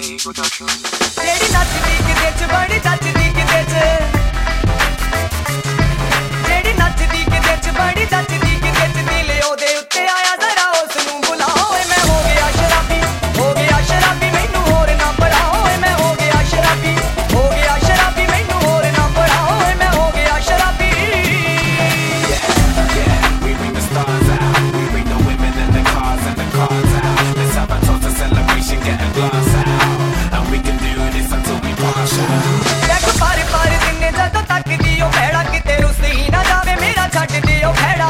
ਜਿਹੜੀ ਨੱਚਦੀ ਕਿਤੇ ਚ ਬੜੀ ਜੱਚਦੀ ਕਿਤੇ ਚ ਜਿਹੜੀ ਨੱਚਦੀ ਕਿਤੇ ਚ ਬੜੀ ਜੱਚਦੀ ਕਿਤੇ ਚ ਦਿਲ ਉਹਦੇ ਉੱਤੇ ਆਇਆ ਜ਼ਰਾ ਉਸ ਨੂੰ ਬੁਲਾਓ ਓਏ ਮੈਂ ਹੋ ਗਿਆ ਸ਼ਰਾਬੀ ਮੈਨੂੰ ਹੋਰ ਨਾ ਪੜਾਓ ਓਏ ਮੈਂ ਹੋ ਗਿਆ ਸ਼ਰਾਬੀ ਮੈਨੂੰ ਹੋਰ ਨਾ ਪੜਾਓ ਓਏ ਮੈਂ ਹੋ ਗਿਆ ਸ਼ਰਾਬੀ We bring the stars out, we bring the women and the cars out. Let's have a toast, a celebration, get a glass out, and we can do this until we pass out. ਦੇਖ ਪਰ ਦਿਨੇ ਜਦੋਂ ਤੱਕਦੀ ਉਹ ਭੈੜਾ ਕਿਤੇ ਰੁੱਸ ਹੀ ਨਾ ਜਾਵੇ ਮੇਰਾ ਛੱਡ ਦੇ ਉਹ ਭੈੜਾ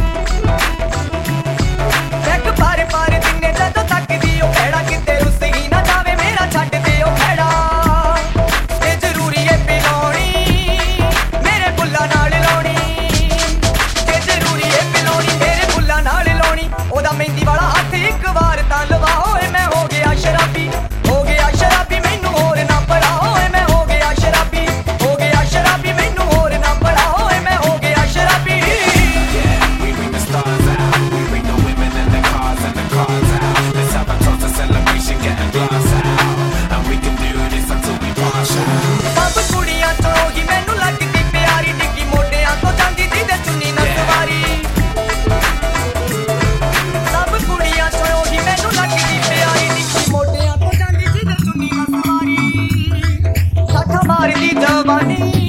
ਦੇਖ ਪਰ ਦਿਨੇ ਜਦੋਂ ਤੱਕਦੀ ਉਹ ਭੈੜਾ ਕਿਤੇ ਰੁੱਸ ਹੀ ਨਾ ਜਾਵੇ ਮੇਰਾ ਛੱਡ ਦੇ ਉਹ ਭੈੜਾ ਇਹ ਜ਼ਰੂਰੀ ਏ ਪਿਲਾਉਣੀ ਮੇਰੇ ਬੁੱਲਾਂ ਨਾਲ ਲਾਉਣੀ ਇਹ ਜ਼ਰੂਰੀ ਏ ਪਿਲਾਉਣੀ ਮੇਰੇ ਬੁੱਲਾਂ ਨਾਲ ਲਾਉਣੀ ਉਹਦਾ ਮਹਿੰਦੀ ਵਾਲਾ ਹੱਥ ਇੱਕ ਵਾਰ ਤਾਂ ਲਵਾਓ ਓਏ ਮੈਂ ਹੋ ਗਿਆ ਸ਼ਰਾਬੀ ਮੈਨੂੰ ਹੋਰ ਨਾ ਪੜਾਓ ਓਏ ਮੈਂ ਹੋ ਗਿਆ ਸ਼ਰਾਬੀ ਮੈਨੂੰ ਹੋਰ ਨਾ ਪੜਾਓ ਓਏ ਮੈਂ ਹੋ ਗਿਆ ਸ਼ਰਾਬੀ Yeah, we bring the stars out, we bring the women and the cars out. Let's have a toast, a celebration, get a glass out, and we can do this until we pass out. ਸਭ ਕੁੜੀਆਂ ਤੋਂ ਹੀ ਮੈਨੂੰ ਲੱਗਦੀ ਪਿਆਰੀ ਡਿੱਗੀ ਮੋਢਿਆਂ ਤੋਂ ਜਾਂਦੀ ਜਿਹਦੇ ਚੁੰਨੀ ਨਾ ਸਵਾਰੀ ਸਭ ਕੁੜੀਆਂ ਤੋਂ ਹੀ ਮੈਨੂੰ ਲੱਗਦੀ ਪਿਆਰੀ ਡਿੱਗੀ ਮੋਢਿਆਂ ਤੋਂ ਜਾਂਦੀ ਜਿਹਦੇ ਚੁੰਨੀ ਨਾ ਸਵਾਰੀ ਸਾਠਾ ਮਾਰਦੀ ਜਵਾਨੀ